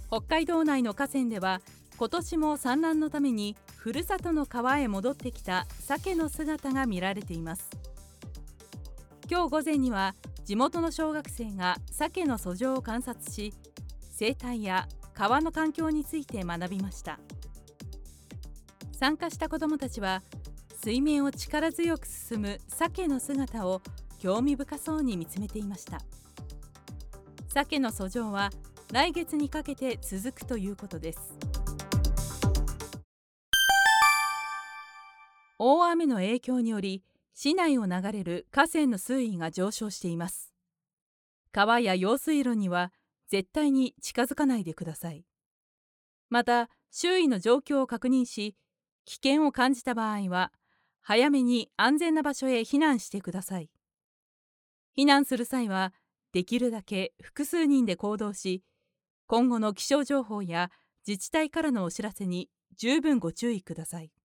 北海道内の河川では今年も産卵のためにふるさとの川へ戻ってきた鮭の姿が見られています。今日午前には地元の小学生が鮭の遡上を観察し、生態や川の環境について学びました。参加した子どもたちは水面を力強く進む鮭の姿を興味深そうに見つめていました。鮭の遡上は来月にかけて続くということです。大雨の影響により市内を流れる河川の水位が上昇しています。川や用水路には絶対に近づかないでください。また周囲の状況を確認し、危険を感じた場合は早めに安全な場所へ避難してください。避難する際はできるだけ複数人で行動し、今後の気象情報や自治体からのお知らせに十分ご注意ください。